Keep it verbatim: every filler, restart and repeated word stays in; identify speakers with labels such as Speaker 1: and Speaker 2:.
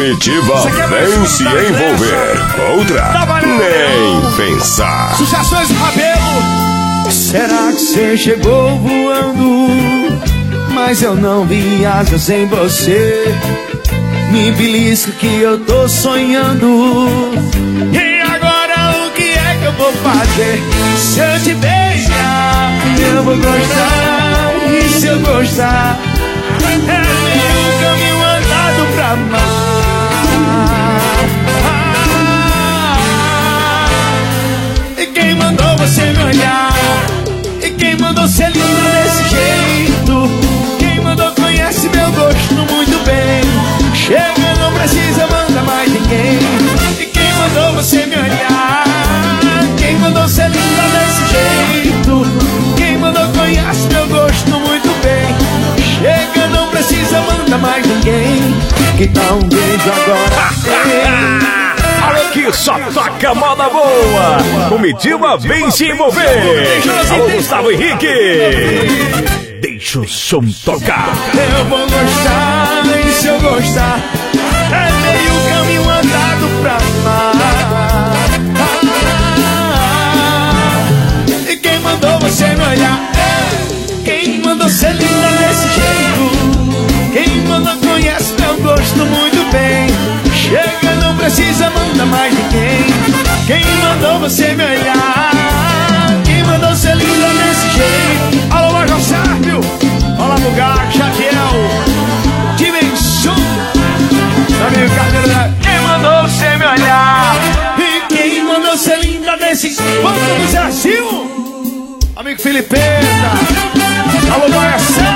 Speaker 1: Comitiva vem se envolver. Outra, nem pensar.
Speaker 2: Sucessões do Rabelo. Será que você chegou voando? Mas eu não vi asas em você. Me belisca que eu tô sonhando. E agora o que é que eu vou fazer? Se eu te beijar, eu vou gostar. E se eu gostar, é meio caminho andado pra amar. E quem mandou você me olhar? E quem mandou ser lindo desse jeito? Quem mandou conhece meu gosto muito bem. Chega, não precisa mandar mais ninguém. E quem mandou você me olhar? Quem mandou ser linda desse jeito? Quem mandou conhece meu gosto muito bem. Chega, não precisa mandar mais ninguém. Que tal um beijo agora?
Speaker 3: Alô, que só toca moda boa. Comitiva vem se envolver. Alô, Gustavo Henrique. Deixa o som tocar.
Speaker 2: Eu vou gostar, e se eu gostar, é meio caminho andado pra amar. E quem mandou você me olhar? É, quem mandou ser linda desse jeito? Quem mandou conhece meu gosto muito bem. Chega, não precisa mandar mais ninguém. Quem mandou você me olhar? Quem mandou ser linda desse jeito? Alô, Major Sérgio. Olá, Bugar, Jadiel, Dimensão, amigo Carneiro. Quem mandou você me olhar? E quem mandou ser linda desse jeito? Vamos do Brasil. Amigo Filipeta. Alô, Maia Sérgio.